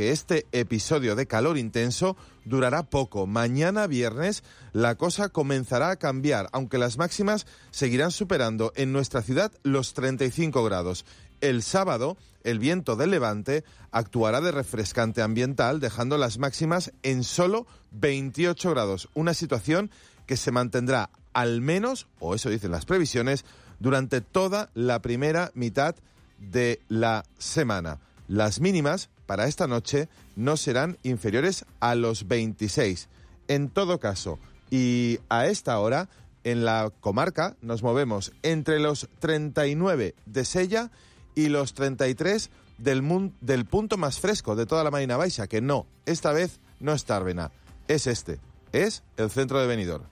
que este episodio de calor intenso durará poco. Mañana viernes la cosa comenzará a cambiar, aunque las máximas seguirán superando en nuestra ciudad los 35 grados. El sábado, el viento del levante actuará de refrescante ambiental, dejando las máximas en solo 28 grados. Una situación que se mantendrá al menos, o eso dicen las previsiones, durante toda la primera mitad de la semana. Las mínimas para esta noche no serán inferiores a los 26. En todo caso, y a esta hora, en la comarca nos movemos entre los 39 de Sella y los 33 del punto más fresco de toda la Marina Baixa, que no, esta vez no es Tàrbena, es el centro de Benidorm.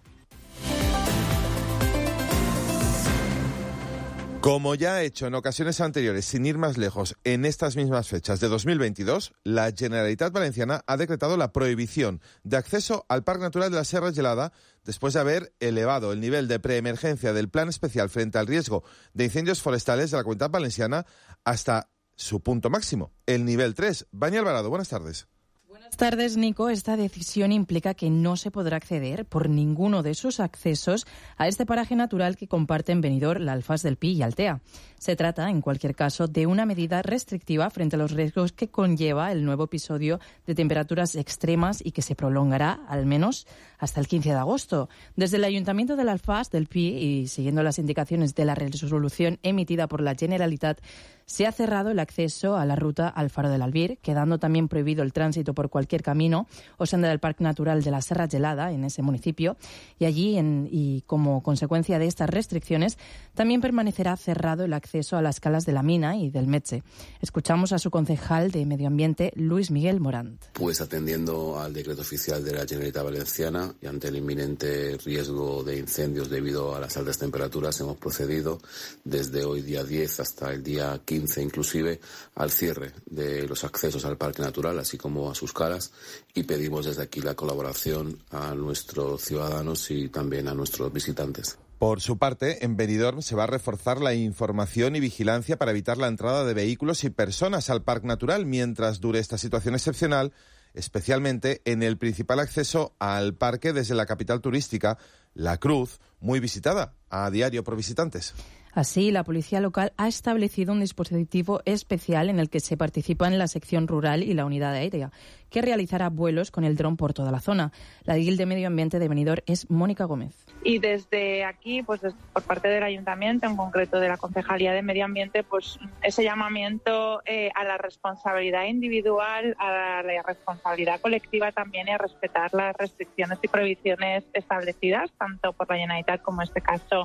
Como ya ha hecho en ocasiones anteriores, sin ir más lejos, en estas mismas fechas de 2022, la Generalitat Valenciana ha decretado la prohibición de acceso al Parque Natural de la Serra Gelada después de haber elevado el nivel de preemergencia del Plan Especial frente al riesgo de incendios forestales de la Comunidad Valenciana hasta su punto máximo, el nivel 3. Vania Alvarado, buenas tardes. Buenas tardes, Nico. Esta decisión implica que no se podrá acceder por ninguno de sus accesos a este paraje natural que comparten Benidorm, la Alfàs del Pi y Altea. Se trata, en cualquier caso, de una medida restrictiva frente a los riesgos que conlleva el nuevo episodio de temperaturas extremas y que se prolongará al menos hasta el 15 de agosto. Desde el Ayuntamiento de la Alfàs del Pi y siguiendo las indicaciones de la resolución emitida por la Generalitat, se ha cerrado el acceso a la ruta al Faro del Albir, quedando también prohibido el tránsito por cualquier camino o senda del Parque Natural de la Serra Gelada en ese municipio. Y allí, y como consecuencia de estas restricciones, también permanecerá cerrado el acceso a las calas de la Mina y del Metge. Escuchamos a su concejal de Medio Ambiente, Luis Miguel Morant. Pues atendiendo al decreto oficial de la Generalitat Valenciana y ante el inminente riesgo de incendios debido a las altas temperaturas, hemos procedido desde hoy día 10 hasta el día 15 inclusive al cierre de los accesos al Parque Natural, así como a sus calas, y pedimos desde aquí la colaboración a nuestros ciudadanos y también a nuestros visitantes. Por su parte, en Benidorm se va a reforzar la información y vigilancia para evitar la entrada de vehículos y personas al Parque Natural mientras dure esta situación excepcional, especialmente en el principal acceso al parque desde la capital turística, La Cruz, muy visitada a diario por visitantes. Así, la policía local ha establecido un dispositivo especial en el que se participa en la sección rural y la unidad aérea, que realizará vuelos con el dron por toda la zona. La edil de Medio Ambiente de Benidorm es Mónica Gómez. Y desde aquí, pues por parte del Ayuntamiento, en concreto de la Concejalía de Medio Ambiente, pues ese llamamiento a la responsabilidad individual, a la responsabilidad colectiva también y a respetar las restricciones y prohibiciones establecidas, tanto por la Generalitat como en este caso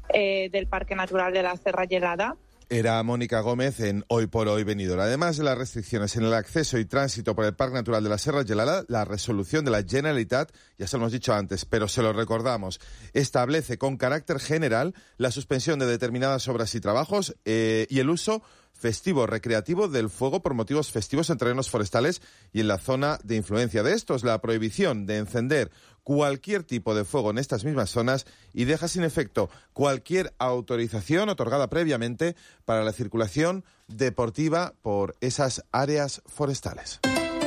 del Parque Natural de la Serra Gelada. Era Mónica Gómez en Hoy por Hoy Benidorm. Además de las restricciones en el acceso y tránsito por el Parque Natural de la Serra Gelada, la resolución de la Generalitat, ya se lo hemos dicho antes, pero se lo recordamos, establece con carácter general la suspensión de determinadas obras y trabajos y el uso festivo recreativo del fuego por motivos festivos en terrenos forestales y en la zona de influencia de estos, la prohibición de encender cualquier tipo de fuego en estas mismas zonas y deja sin efecto cualquier autorización otorgada previamente para la circulación deportiva por esas áreas forestales.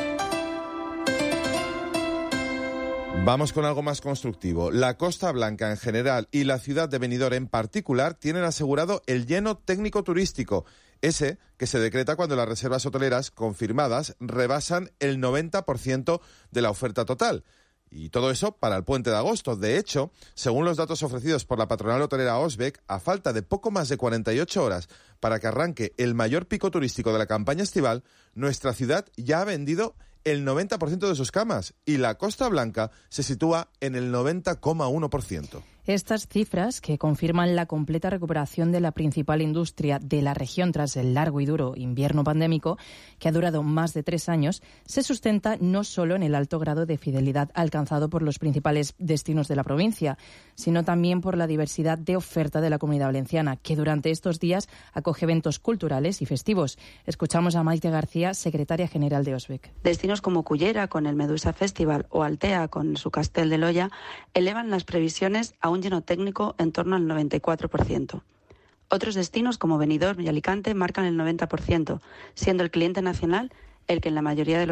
Vamos con algo más constructivo. La Costa Blanca en general y la ciudad de Benidorm en particular tienen asegurado el lleno técnico turístico, ese que se decreta cuando las reservas hoteleras confirmadas rebasan el 90% de la oferta total. Y todo eso para el puente de agosto. De hecho, según los datos ofrecidos por la patronal hotelera Osbeck, a falta de poco más de 48 horas para que arranque el mayor pico turístico de la campaña estival, nuestra ciudad ya ha vendido el 90% de sus camas y la Costa Blanca se sitúa en el 90,1%. Estas cifras, que confirman la completa recuperación de la principal industria de la región tras el largo y duro invierno pandémico, que ha durado más de 3 años, se sustenta no solo en el alto grado de fidelidad alcanzado por los principales destinos de la provincia, sino también por la diversidad de oferta de la Comunidad Valenciana, que durante estos días acoge eventos culturales y festivos. Escuchamos a Maite García, secretaria general de Osbeck. Destinos como Cullera, con el Medusa Festival, o Altea, con su Castel de Loya, elevan las previsiones a un lleno técnico en torno al 94%. Otros destinos como Benidorm y Alicante marcan el 90%, siendo el cliente nacional el que en la mayoría de los